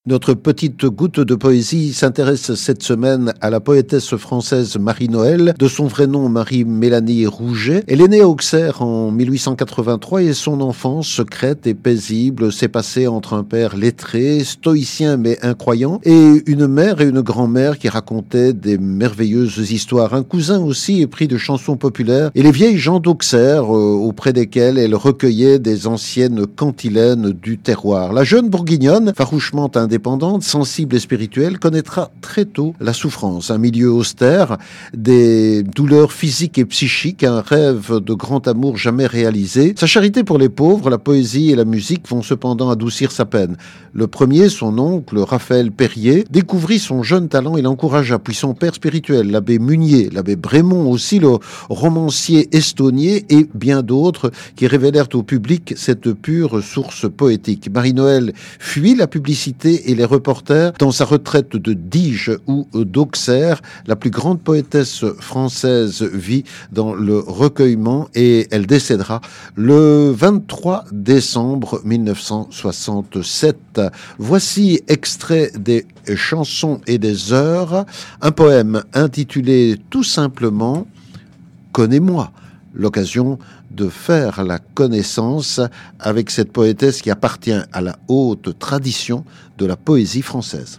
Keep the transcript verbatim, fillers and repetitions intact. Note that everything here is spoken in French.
Notre petite goutte de poésie s'intéresse cette semaine à la poétesse française Marie-Noëlle, de son vrai nom Marie-Mélanie Rouget. Elle est née à Auxerre en mille huit cent quatre-vingt-trois et son enfance secrète et paisible s'est passée entre un père lettré, stoïcien mais incroyant, et une mère et une grand-mère qui racontaient des merveilleuses histoires. Un cousin aussi épris de chansons populaires et les vieilles gens d'Auxerre euh, auprès desquelles elle recueillait des anciennes cantilènes du terroir. La jeune bourguignonne, farouchement indépendante, sensible et spirituelle, connaîtra très tôt la souffrance, un milieu austère, des douleurs physiques et psychiques, un rêve de grand amour jamais réalisé. Sa charité pour les pauvres, la poésie et la musique vont cependant adoucir sa peine. Le premier, son oncle, Raphaël Perrier, découvrit son jeune talent et l'encouragea, puis son père spirituel, l'abbé Munier, l'abbé Brémond aussi, le romancier Estonnier et bien d'autres qui révélèrent au public cette pure source poétique. Marie-Noëlle fuit la publicité et les reporters dans sa retraite de Diges ou d'Auxerre. La plus grande poétesse française vit dans le recueillement et elle décédera le vingt-trois décembre mille neuf cent soixante-sept. Voici extrait des chansons et des heures, un poème intitulé tout simplement « Connais-moi ». L'occasion de faire la connaissance avec cette poétesse qui appartient à la haute tradition de la poésie française.